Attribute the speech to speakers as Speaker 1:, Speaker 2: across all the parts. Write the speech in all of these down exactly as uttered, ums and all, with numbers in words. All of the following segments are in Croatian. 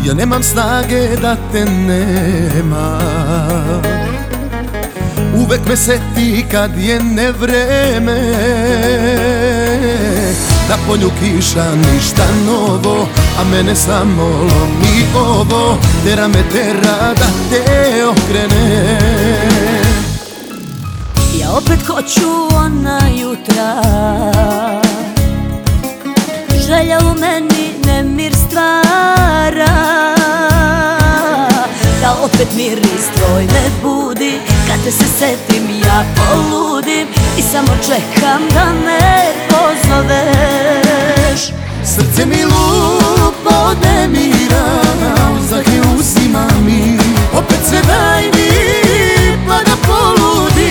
Speaker 1: Ja nemam snage da te nema. Uvek me seti kad je nevreme, na polju kiša ništa novo, a mene samo lomi ovo. Tera me tera da te okrene.
Speaker 2: Ja opet hoću ona jutra, želja u meni nemir stvara, da opet miris tvoj me budi. Kad te se setim ja poludim i samo čekam da me pozoveš.
Speaker 1: Srce mi lupa od nemira, uzdahe uzima mi, opet sve daj mi pa da poludim.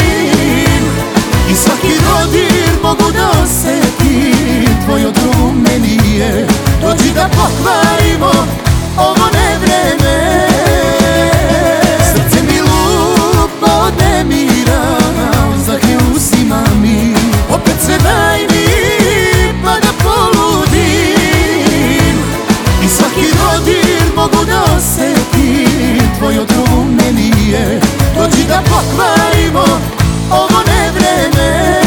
Speaker 1: I svaki dodir mogu da osetim, tvoj odruv meni je. Dođi da pokvarimo ovo nevreme. Srce mi lupa od nemira, uzdahe uzima mi, opet sve daj mi pa da poludim. I svaki dodir mogu da osetim, tvoj odruv meni je. Dođi da pokvarimo ovo nevreme.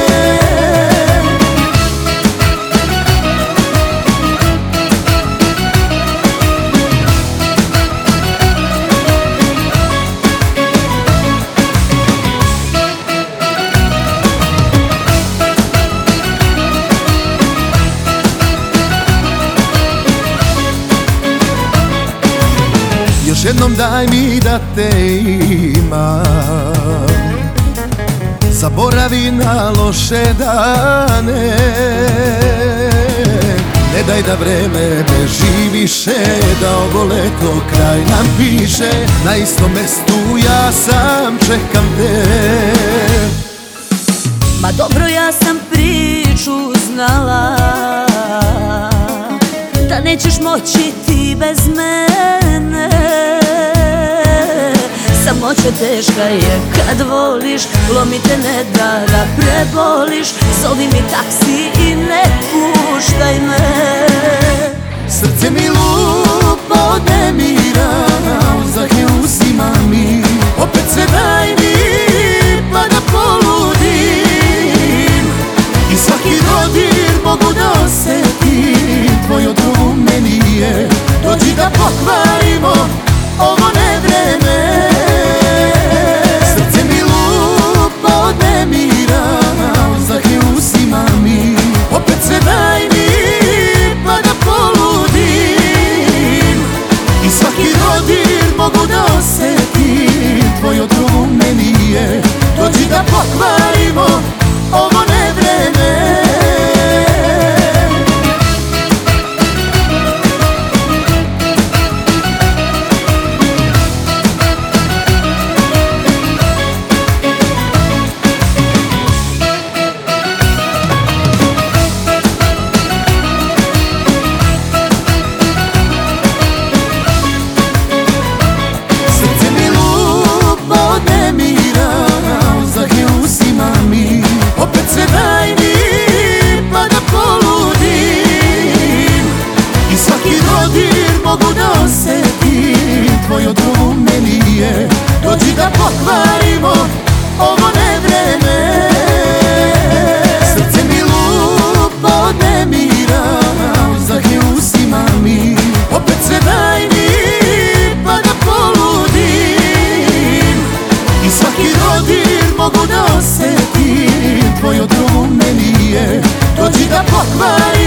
Speaker 1: Još jednom daj mi da te imam, zaboravi na loše dane. Ne daj da vreme beži više, da ovo leto kraj nam piše. Na istom mestu ja sam čekam te.
Speaker 2: Ma dobro, ja sam priču znala, da nećeš moći ti bez mene. Samoća teška je kad voliš, lomi te ne da da preboliš. Zovi mi taksi i ne puštaj me.
Speaker 1: Srce mi lupa od nemira, uzdahe uzima mi, opet sve daj mi pa da poludim. I svaki dodir mogu da osetim, tvoj odruv meni je. Dođi da pokvarimo ovo nevreme. Srce mi lupa od nemira, uzdahe uzima mi, opet sve daj mi pa da poludim. I svaki dodir mogu da osetim, tvoj odruv meni je. Dođi da pokvarimo ovo nevreme. Tvoj odruv meni je. Dođi da pokvarimo ovo nevreme. Srce mi lupa od nemira, uzdahe uzima mi, opet sve daj mi pa da poludim. I svaki dodir mogu da osetim, tvoj odruv meni je. Dođi da pokvarimo